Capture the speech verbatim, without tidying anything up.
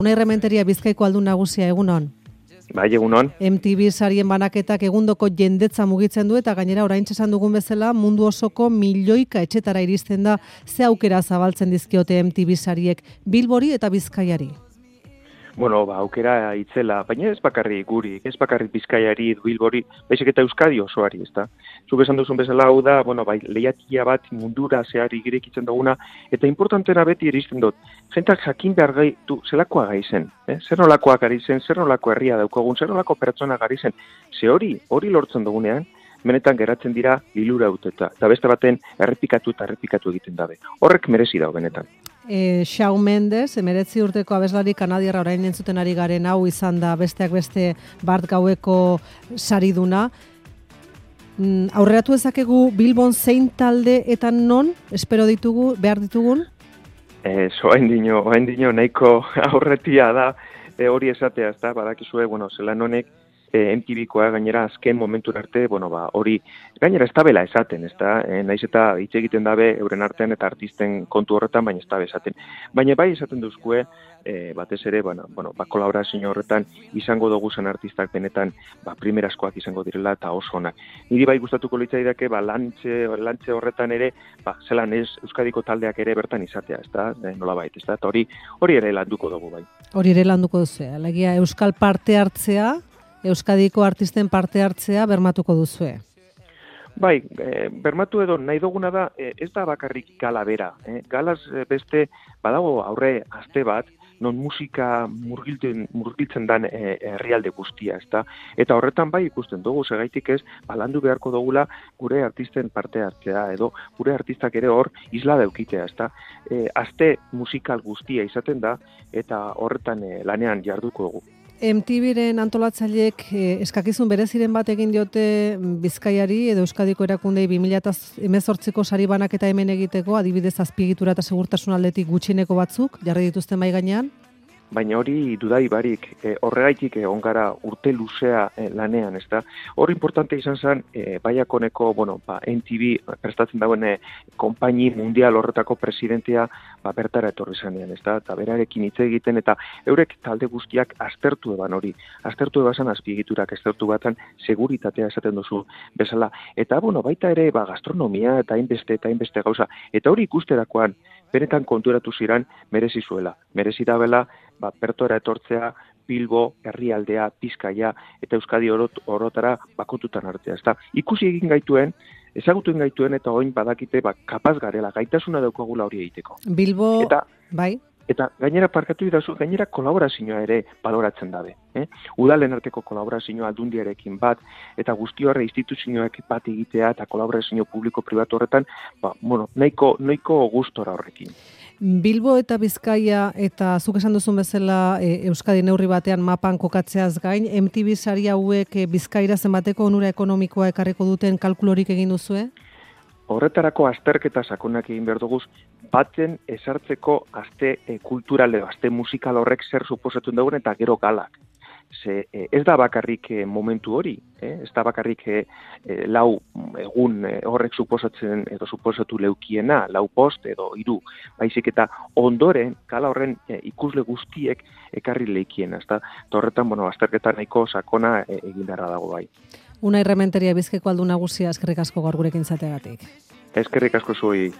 Unai Rementeria, Bizkaiko aldun nagusia, egunon. Bai, egunon. M T V sarien banaketak egundoko jendetza mugitzen du eta gainera oraintxe esan dugun bezala mundu osoko milioika etxetara iristen da. Ze aukera zabaltzen dizkiote M T V sariek Bilbori eta Bizkaiari? Bueno, ba, aukera itzela, baina ez bakarrik guri, ez bakarrik Bizkaiari, Bilbori, baizik eta Euskadi osoari, ezta. Zuk esan duzun bezala hau da, bueno, bai, lehiatia bat mundura zehar irekitzen duguna, eta importantena beti iristen dut. Jentak jakin behar gai, du, zelakoa gai zen, eh? Zer nolakoa gari zen, zer nolako herria daukagun, zer nolako pertsona gari zen. Ze hori, hori lortzen dugunean, benetan geratzen dira lilura uteta, eta beste baten errepikatu eta errepikatu egiten dabe. Horrek merezi dago benetan. E, Shawn Mendes, emeretzi urteko abeslari kanadiarra orain entzuten ari garen hau izan da besteak beste bart gaueko sariduna. Mm, aurreratu ezakegu Bilbon zein talde eta non espero ditugu, behar ditugun? Ez, oain dino, oain dino nahiko aurretia da e, hori esatea, ez da, badakizue, bueno, zelan honek, E, M T V-koa gainera azken momentura arte, bueno, ba, hori gainera ez da bela esaten, ez da, e, naiz eta hitz egiten dabe euren artean eta artisten kontu horretan, baina ez da esaten. Baina bai esaten duzkue, e, batez ere, bueno, bueno, ba, kolaborazio horretan izango dugu zen artistak benetan, ba, primerazkoak izango direla eta oso onak. Niri bai gustatuko litzaidake, ba, lantxe, lantxe horretan ere, ba, zelan ez Euskadiko taldeak ere bertan izatea, ez da, e, nolabait, ez da, eta hori, hori ere landuko dugu bai. Hori ere landuko duzu, alegia Euskal parte hartzea, Euskadiko artisten parte hartzea bermatuko duzue. Bai, e, bermatu edo nahi duguna da, e, ez da bakarrik gala bera. Eh? Galaz beste, badago aurre aste bat, non musika murgiltzen, murgiltzen dan e, herrialde guztia, ezta? Eta horretan bai ikusten dugu, segaitik ez, balandu beharko dugula gure artisten parte hartzea, edo gure artistak ere hor isla daukitea, ezta? E, aste musikal guztia izaten da, eta horretan e, lanean jarduko dugu. M T V-ren antolatzaileek eh, eskakizun bereziren bat egin diote Bizkaiari edo Euskadiko erakundei bi mila hemezortziko sari banaketa hemen egiteko, adibidez azpiegitura eta segurtasun aldetik gutxieneko batzuk, jarri dituzten mahai gainean? Baina hori dudai barik, e, horregaitik egon gara urte luzea e, lanean, ez da. Hor importante izan zen, e, baiakoneko, bueno, ba, M T V prestatzen dagoen e, konpaini mundial horretako presidentea ba, bertara etorri zanean, ez da, eta berarekin hitz egiten, eta eurek talde guztiak aztertu eban hori, aztertu eban azpiegiturak, aztertu batan seguritatea esaten duzu bezala, eta bueno, baita ere, ba, gastronomia eta hainbeste eta hainbeste gauza, eta hori ikusterakoan, benetan konturatu ziran merezi zuela, merezi dabela, ba, bertora etortzea, Bilbo, herrialdea, Bizkaia eta Euskadi orot, orotara bakotutan hartzea. Ezta, ikusi egin gaituen, ezagutu egin gaituen eta orain badakite ba, kapaz garela, gaitasuna daukagula hori egiteko. Bilbo, eta, bai. Eta gainera parkatu idazu, gainera kolaborazioa ere baloratzen dabe. Eh? Udalen arteko kolaborazioa aldundiarekin bat, eta guzti horre instituzioak bat egitea eta kolaborazio publiko-pribatu horretan, ba, bueno, nahiko, nahiko gustora horrekin. Bilbo eta Bizkaia eta zuk esan duzun bezala e, Euskadi neurri batean mapan kokatzeaz gain, M T V sari hauek e, Bizkaira zenbateko onura ekonomikoa ekarriko duten kalkulorik egin duzue? Horretarako azterketa sakonak egin behar duguz, batzen esartzeko aste e, kultural edo aste musikal horrek zer suposatu dagoen eta gero galak. Ze, e, ez da bakarrik e, momentu hori, eh? ez da bakarrik e, e, lau egun e, horrek suposatzen edo suposatu leukiena, lau post edo hiru, baizik eta ondoren gala horren e, ikusle guztiek ekarri leikiena, ez da, horretan, bueno, azterketa nahiko sakona e, egin beharra dago bai. Unai Rementeria, Bizkaiko aldun nagusia, eskerrik asko gaur gurekin izateagatik. Eskerrik asko zuei.